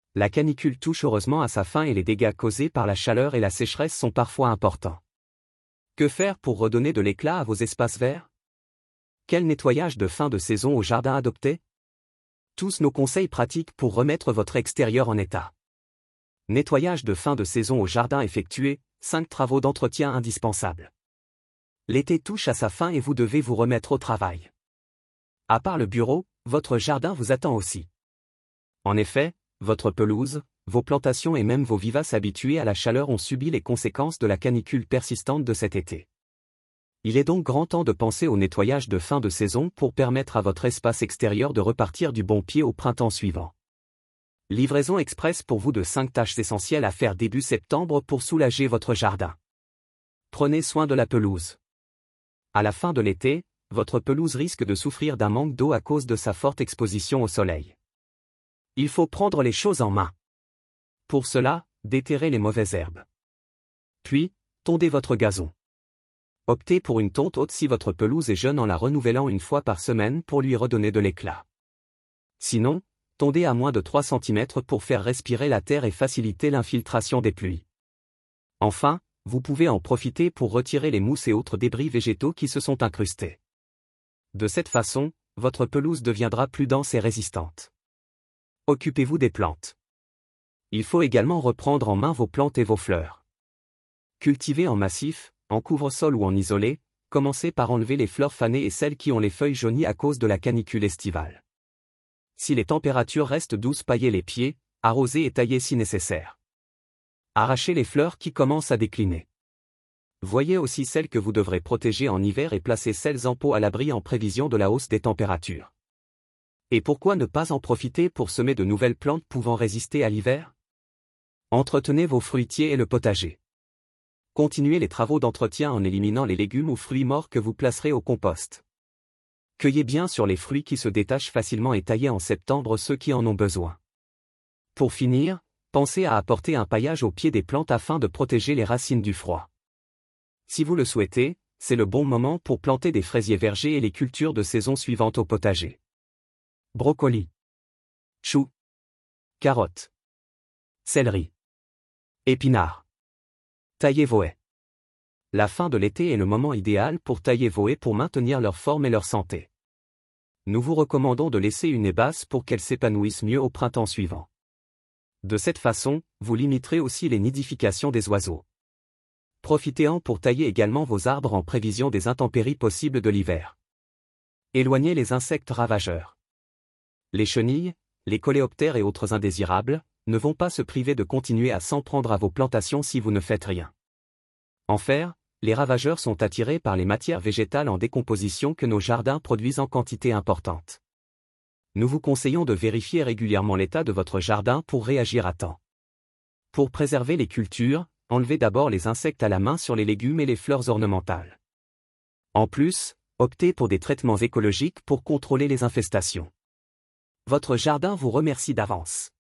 La canicule touche heureusement à sa fin et les dégâts causés par la chaleur et la sécheresse sont parfois importants. Que faire pour redonner de l'éclat à vos espaces verts? Quel nettoyage de fin de saison au jardin adopter? Tous nos conseils pratiques pour remettre votre extérieur en état. Nettoyage de fin de saison au jardin effectué, 5 travaux d'entretien indispensables. L'été touche à sa fin et vous devez vous remettre au travail. À part le bureau, votre jardin vous attend aussi. En effet, votre pelouse, vos plantations et même vos vivaces habitués à la chaleur ont subi les conséquences de la canicule persistante de cet été. Il est donc grand temps de penser au nettoyage de fin de saison pour permettre à votre espace extérieur de repartir du bon pied au printemps suivant. Livraison express pour vous de 5 tâches essentielles à faire début septembre pour soulager votre jardin. Prenez soin de la pelouse. À la fin de l'été, votre pelouse risque de souffrir d'un manque d'eau à cause de sa forte exposition au soleil. Il faut prendre les choses en main. Pour cela, déterrez les mauvaises herbes. Puis, tondez votre gazon. Optez pour une tonte haute si votre pelouse est jeune en la renouvelant une fois par semaine pour lui redonner de l'éclat. Sinon, tondez à moins de 3 cm pour faire respirer la terre et faciliter l'infiltration des pluies. Enfin, vous pouvez en profiter pour retirer les mousses et autres débris végétaux qui se sont incrustés. De cette façon, votre pelouse deviendra plus dense et résistante. Occupez-vous des plantes. Il faut également reprendre en main vos plantes et vos fleurs. Cultivez en massif, en couvre-sol ou en isolé, commencez par enlever les fleurs fanées et celles qui ont les feuilles jaunies à cause de la canicule estivale. Si les températures restent douces, paillez les pieds, arrosez et taillez si nécessaire. Arrachez les fleurs qui commencent à décliner. Voyez aussi celles que vous devrez protéger en hiver et placez celles en pot à l'abri en prévision de la hausse des températures. Et pourquoi ne pas en profiter pour semer de nouvelles plantes pouvant résister à l'hiver? Entretenez vos fruitiers et le potager. Continuez les travaux d'entretien en éliminant les légumes ou fruits morts que vous placerez au compost. Cueillez bien sur les fruits qui se détachent facilement et taillez en septembre ceux qui en ont besoin. Pour finir, pensez à apporter un paillage au pied des plantes afin de protéger les racines du froid. Si vous le souhaitez, c'est le bon moment pour planter des fraisiers vergers et les cultures de saison suivante au potager. Brocoli, choux, carottes, céleri, épinards. Taillez vos haies. La fin de l'été est le moment idéal pour tailler vos haies pour maintenir leur forme et leur santé. Nous vous recommandons de laisser une haie basse pour qu'elle s'épanouisse mieux au printemps suivant. De cette façon, vous limiterez aussi les nidifications des oiseaux. Profitez-en pour tailler également vos arbres en prévision des intempéries possibles de l'hiver. Éloignez les insectes ravageurs. Les chenilles, les coléoptères et autres indésirables ne vont pas se priver de continuer à s'en prendre à vos plantations si vous ne faites rien. En fer, les ravageurs sont attirés par les matières végétales en décomposition que nos jardins produisent en quantité importante. Nous vous conseillons de vérifier régulièrement l'état de votre jardin pour réagir à temps. Pour préserver les cultures, enlevez d'abord les insectes à la main sur les légumes et les fleurs ornementales. En plus, optez pour des traitements écologiques pour contrôler les infestations. Votre jardin vous remercie d'avance.